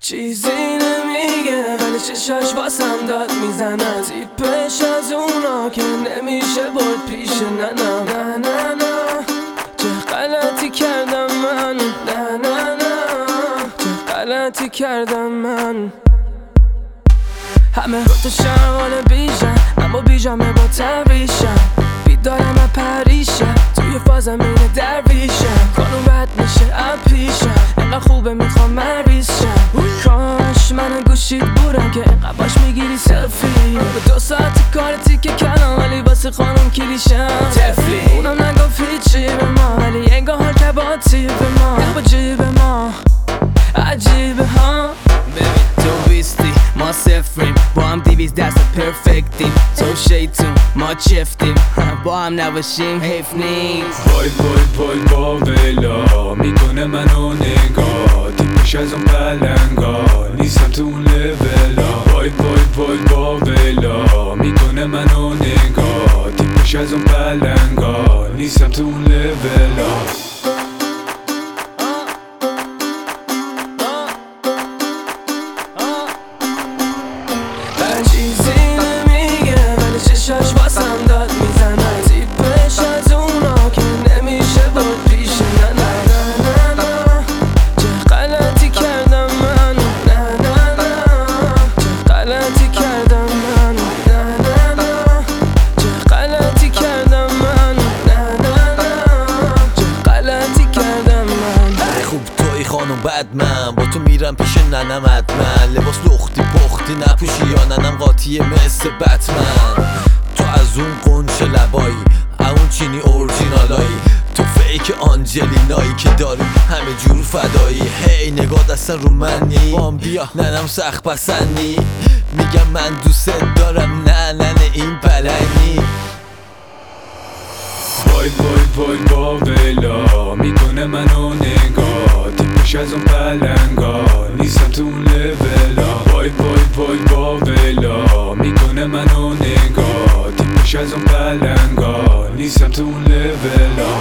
چیزی نمیگه ولی چشاش واسم داد میزنه، تیپش از اونا که نمیشه برد پیش نه نه نه نه نه. چه غلطی کردم من، نه نه نه، چه غلطی کردم من. همه گفتشم حال بیشم، اما بیجامه با تبریشم، بیدارم و پریشم، توی فازم اینه درویشم. خانوم بد میشه اپیشم، اینقدر خوبه میخوام مریضشم. کاش من گوشید بودم که اینقدر باش میگیری سلفی. به 2 ساعت کارتی که کردم ولی واسه خانوم کلیشم تفلی. اونم نگفت هیچی به ما ولی انگار حال که با تیب ما، با جیب ما عجیبه ها. ببین تو بیستی ما صفریم، با هم 200 درصد پرفکتیم. تو شیطون ما چفتیم، با هم نباشیم حیف نیست. وای وای وای با ویلا میکنه منو نگاه، تیپش از اون پلنگا نیستم تو اون لولا. وای وای وای با ویلا میکنه منو نگاه، تیپش از اون پلنگا نیستم تو اون لولا. چیزی نمیگه ولی چشاش واسم داد میزنه، تیپش از اونا که نمیشه برد پیش نه نه نه نه نه. چه غلطی کردم من، نه نه نه، چه غلطی کردم من، نه نه نه، چه غلطی کردم من، نه نه نه، چه غلطی کردم من. خوب توی خانم بد من با تو میرم پیش ننم حتما، لباس لختی پختی نپوشی یا ننم قاطیه مثل بتمن. تو از اون قنچه لبایی، اون چینی اورجینالایی، تو فیک آنجلینایی که داری همه جور فدایی. هی نگاه دستن رو منی، بام بیا ننم سخت پسندی، میگم من دوست دارم نه ننه این پلنگی. وای وای وای با ویلا میکنه منو نگاه، تیپش از اون پلنگا نیستم تو اون لولا. وای وای وای با ویلا میکنه منو نگاه، تیپش از اون پلنگا نیستم تو اون لولا.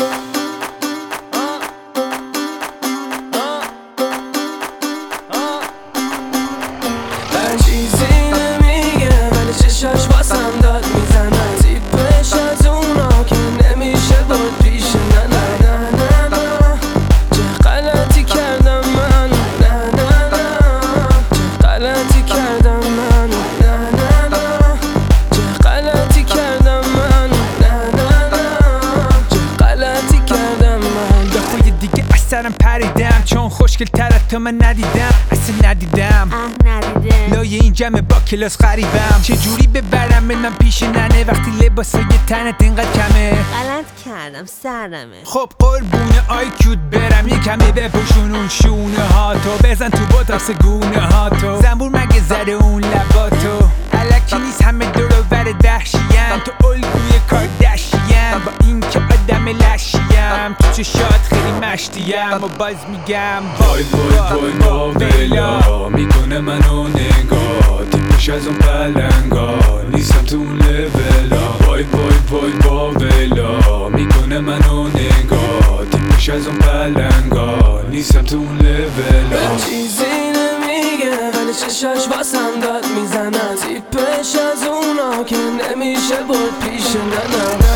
چیزی نمیگه ولی چشاش واسم داد میزنه، تیپش از اونا که نمیشه برد پیش نه نه نه نه نه. چه غلطی کردم من، نه نه نه، چه غلطی کردم من، نه نه نه، چه غلطی کردم من، نه نه نه، چه غلطی کردم من. دفعه دیگه اثرم پریدم چون خوشگل تر تو من ندیدم، اصلا ندیدم لای این جمع با کلاس غریبم. چجوری ببرم بنم پیش ننه وقتی لباسای تنت اینقدر کمه؟ غلط کردم سرمه. خب قربون آیکیوت برم یه کمی بپوشون اون شونه ها تو، بزن تو بوتاکس گونه ها تو، زنبور مگه زده اون لباتو. الکی نیست همه دور و بر دهشیم، تو الگوی کاردشیم با این که آدم لشیم. تو چشات خیلی مشتیم و باز میگم وای وای وای با ویلا میکنه منو نگاه، تیپش از اون پلنگا نیستم تو اون لولا. وای وای وای با ویلا میکنه منو نگاه، تیپش از اون پلنگا نیستم تو اون لولا. چیزی نمیگه ولی چشاش واسم داد میزنه، تیپش از اونا که نمیشه برد پیش نه نه.